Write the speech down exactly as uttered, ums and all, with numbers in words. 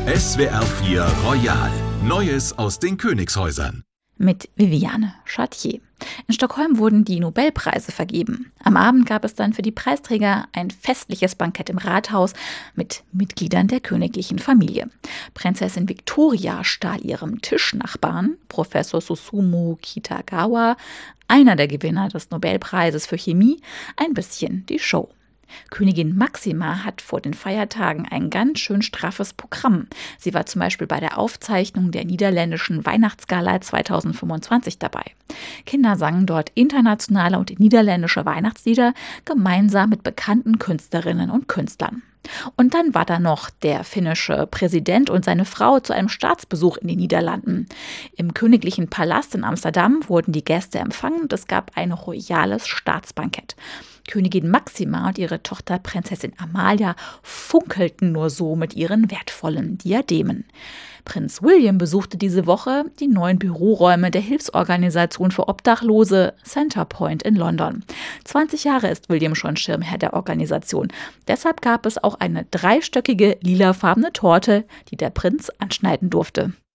S W R vier Royal. Neues aus den Königshäusern. Mit Viviane Chartier. In Stockholm wurden die Nobelpreise vergeben. Am Abend gab es dann für die Preisträger ein festliches Bankett im Rathaus mit Mitgliedern der königlichen Familie. Prinzessin Victoria stahl ihrem Tischnachbarn, Professor Susumu Kitagawa, einer der Gewinner des Nobelpreises für Chemie, ein bisschen die Show. Königin Máxima hat vor den Feiertagen ein ganz schön straffes Programm. Sie war zum Beispiel bei der Aufzeichnung der niederländischen Weihnachtsgala zweitausendfünfundzwanzig dabei. Kinder sangen dort internationale und niederländische Weihnachtslieder gemeinsam mit bekannten Künstlerinnen und Künstlern. Und dann war da noch der finnische Präsident und seine Frau zu einem Staatsbesuch in den Niederlanden. Im königlichen Palast in Amsterdam wurden die Gäste empfangen und es gab ein royales Staatsbankett. Königin Máxima und ihre Tochter Prinzessin Amalia funkelten nur so mit ihren wertvollen Diademen. Prinz William besuchte diese Woche die neuen Büroräume der Hilfsorganisation für Obdachlose Centrepoint in London. zwanzig Jahre ist William schon Schirmherr der Organisation. Deshalb gab es auch eine dreistöckige lilafarbene Torte, die der Prinz anschneiden durfte.